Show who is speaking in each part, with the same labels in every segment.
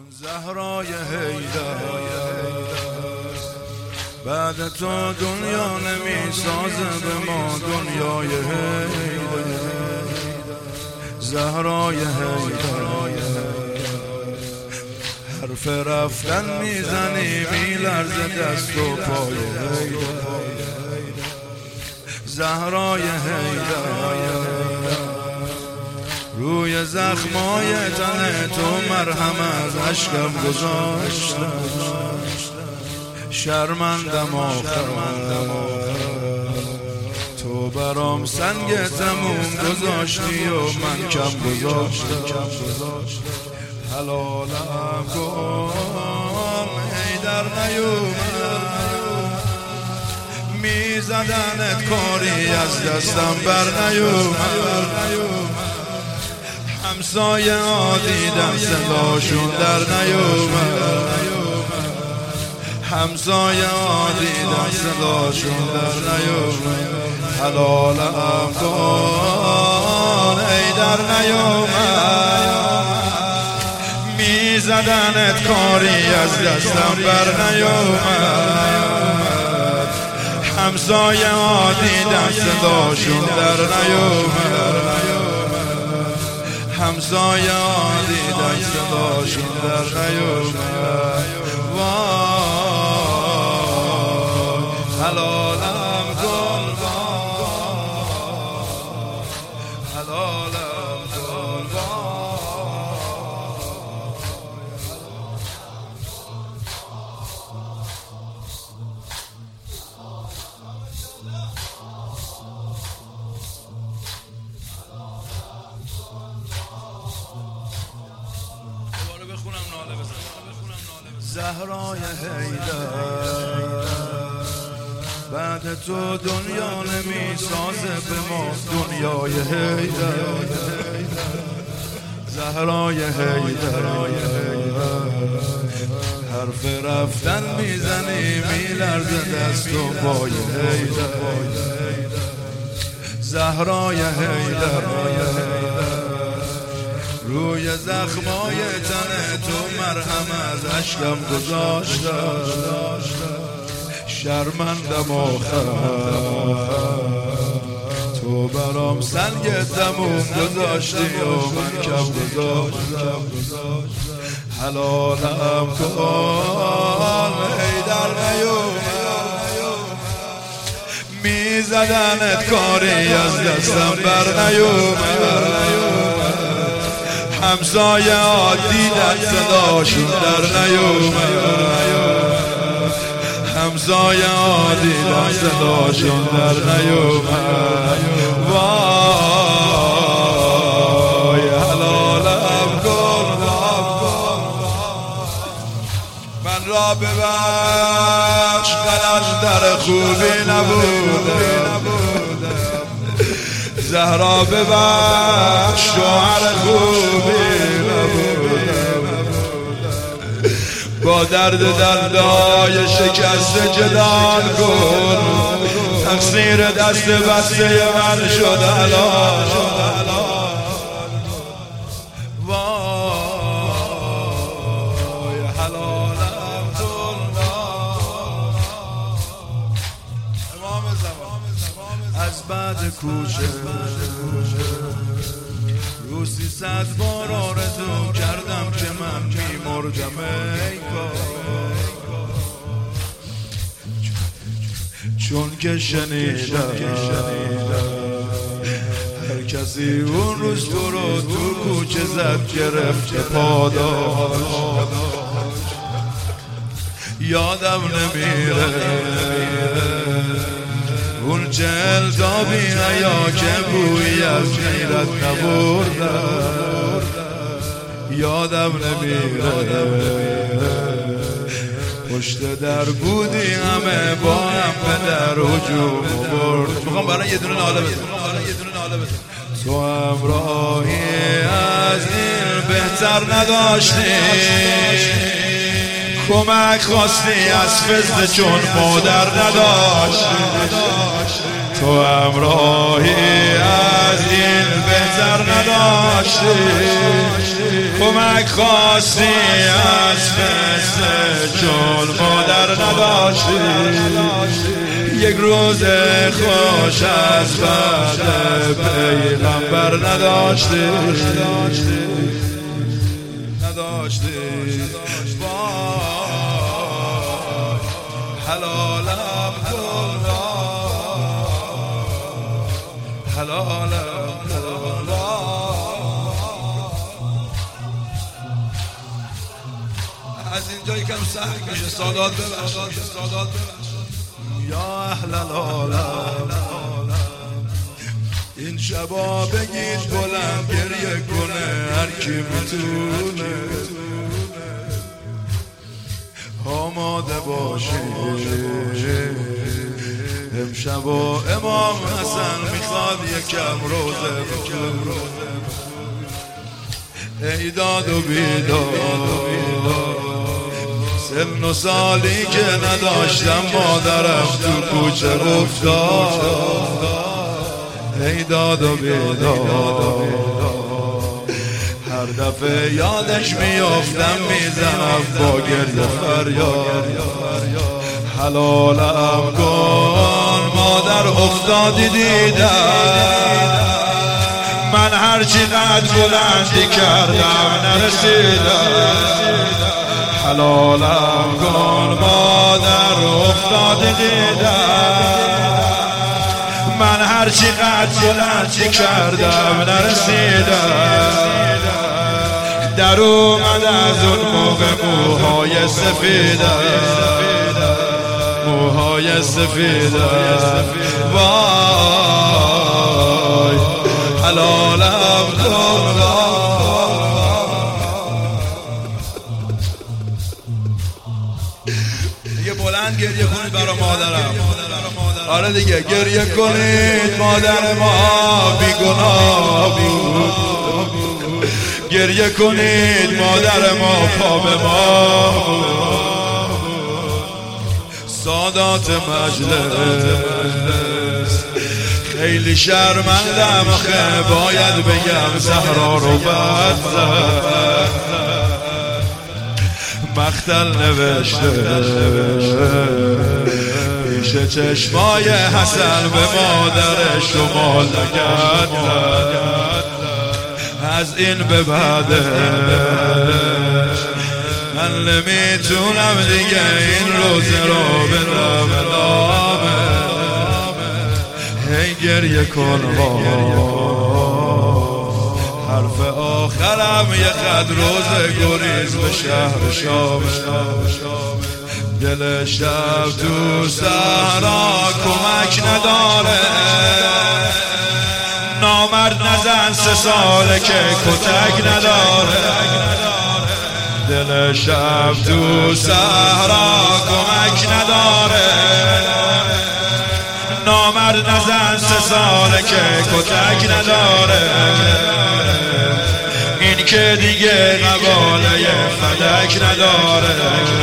Speaker 1: زهرای حیدر بعد تو دنیا نمی سازه به ما دنیای حیدر. زهرای حیدر حرف رفتن میزنی میلرزه دست و پای حیدر. زهرای حیدر روی زخمای تن تو مرهم از عشقم گذاشتم. شرمندم آخر تو برام سنگ تموم گذاشتی و من کم گذاشتم. حلالم کن حیدر نیومد میزدنت کاری از دستم بر نیومد. همسایه ها دیدم صداشون در نیومد. همسایه ها دیدم صداشون در نیومد. حلالم کن حیدر نیومد میزدنت کاری از دستم بر نیومد. همسایه ها دیدم صداشون در نیومد. همسایه ها دیدن صداشون در نیومد. وای حلالم کن حلالم کن. زهرای حیدر بعد تو دنیا نمی سازه به ما دنیای حیدر. زهرای حیدر حرف رفتن میزنی میلرزه دست و پای حیدر. زهرای حیدر روی زخمای تن تو مرهم از عشقم گذاشتم. شرمندم آخر تو برام سنگ تموم گذاشتی و من کم گذاشتم. حلالم کن حیدر نیومد میزدنت کاری از دستم بر نیومد. همسایه ها دیدن صداشون در نیومد. همسایه ها دیدن صداشون در نیومد. وای حلالم کن من را ببخش قلندر خوبی نبودم. زهرا ببخش شوهر خوبی نبودم. با درد دردای شکست جدال کن تقصیر دست بسته من شد الان. وای حلالم کن امام زمان از بعد کوچه رو 300 بار آرزو کردم که من میمردم ای چون که شنیدم هر کسی اون روز تو رو تو کوچه زد گرفت پاداش. یادم نمیره اون جلدابی حیا که بویی از غیرت نبردم. یادم نمیره پشت در بودی همه با هم به در هجوم برد. میخوام برای یه دونه ناله بزنم. تو همراهی از این بهتر نداشتی. کمک خواستی از فضل چون مادر نداشتی. تو همراهی از این بهتر نداشتی، کمک خواستی از قصه چون مادر نداشتی، یک روز خوش از بعد پیغمبر نداشتی. حلالم کن حلالم کن. از اینجا یکم سخت میشه، سادات ببخشید. یا اهل العالم این شبا بگید بلند گریه کنه هر کی میتونه، آماده باشید امشبا امام حسن میخواد یکم روزه بکنه. ای داد و بیداد سن و سالی که نداشتم مادرم تو کوچه افتاد، ای داد و بیداد هر دفعه یادش میافتم میزنم با گریه فریاد. حلالم کن مادر افتادی دیدم، من هرچی قد بلندی کردم نرسیدم. حلالم کن مادر افتادی دیدم، من هرچی قد بلندی کردم نرسیدم. در اومد از اون موقع موهای سفیدم، موهای سفیدم. وای حلالم کن. دیگه بلند گریه کنید برای مادرم. آره دیگه گریه کنید، مادر ما بیگناه بود. گریه کنید مادر ما پا به ما بود. سادات مجلس خیلی شرمندم آخه باید بگم زهرا رو بد زد، مقتل نوشته پیش چشمای حسن به مادرش شمال نگرد. از این به بعدش من نمیتونم دیگه این روزه رو بدم ادامه. هی گریه کن حرف آخرم یه قد روزه گریز به شهر شام. دل شب تو صحرا کمک نداره، نامرد نزن 3 ساله که کتک نداره. دل شب تو صحرا کمک نداره، نامرد نزن 3 ساله که کتک نداره. این که دیگه قباله فدک نداره،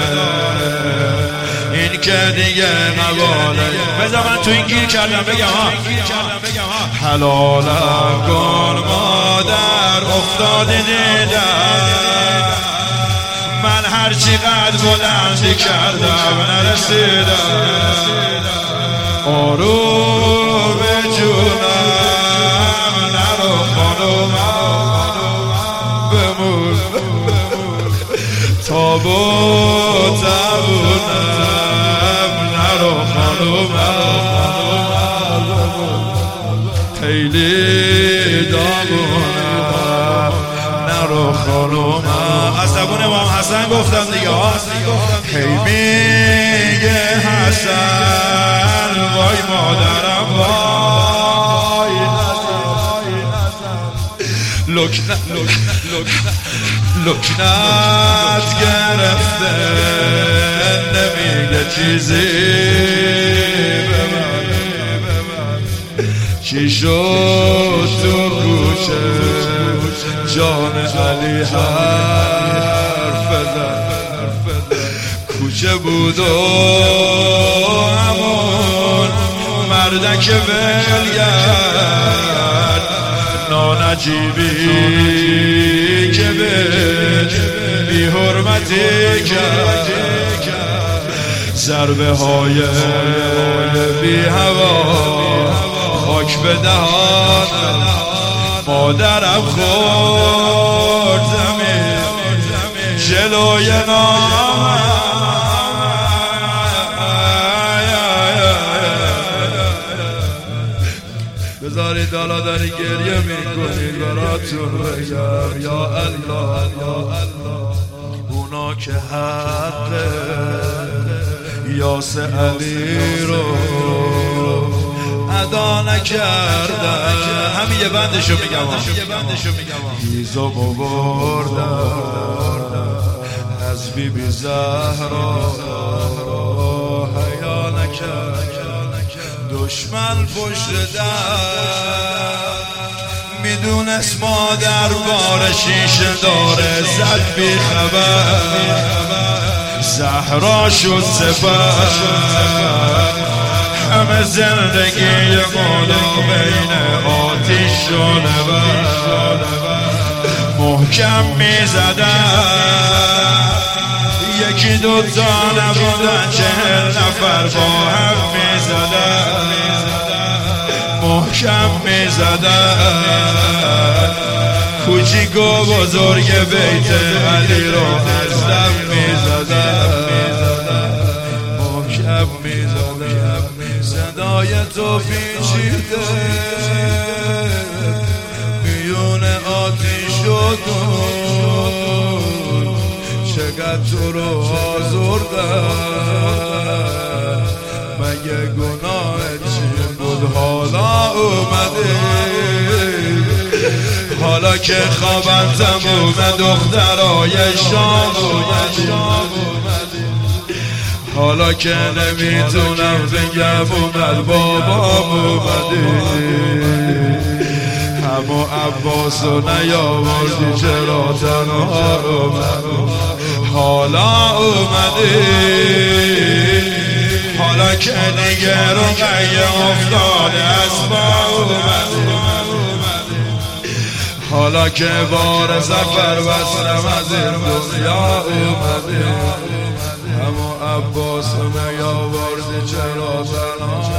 Speaker 1: این که دیگه قباله. بذار من تو این گیر کردم بگم ها. حلالم کن مادر افتاده دیدم، من هرچی قد بلندی کردم نرسیدم. آروم جونم نرو خانومم بمون، تابونم نرو خانومم، خیلی دامونم نرو خانومم. از زبون امام حسن گفتم دیگه ها. هی میگه حسن وای مادرم وای لکنت گرفته نمیگه چیزی به من. چی شد تو کوچه جان علی حرف زد، کوچه بود و همون مردک ولگرد نانجیبی که به بی حرمتی کرد ضربه های بی هوا خاک به دهانم مادرم خورد زمین جلوی نامم بذارید حالا داری گریه میکنید براتون بگم یا الله اونا که حق یاس علی رو ادا نکردن همین یه بندشو میگم هیزو بردن از بی بی زهرا حیا نکرد دشمن پشت در میدونست مادر بار شیشه داره زد بی خبر زهرا شد سپر همه زندگی مولو بین آتیش و نبر محکم میزدن یکی دوتا نبودن 40 نفر با هم میزدن محکم میزدن کوچیک و بزرگ بیت علی رو از دم میزدن محکم میزدن صدای تو پیچیده میون آتیش و دود چقدر تو رو آزردن مگه گناه چی بود حالا اومده حالا که خوابم تموم دخترای شام اومده حالا که نمیتونم بگم اومد بابام اومده همو عباسو نیاوردی چرا تنها اومد حالا اومده حالا که دیگه رو قیه افتاده از با اومده حالا که بار زفر بستم از این دنیا اومده همو عباس نیاورده چرا تنها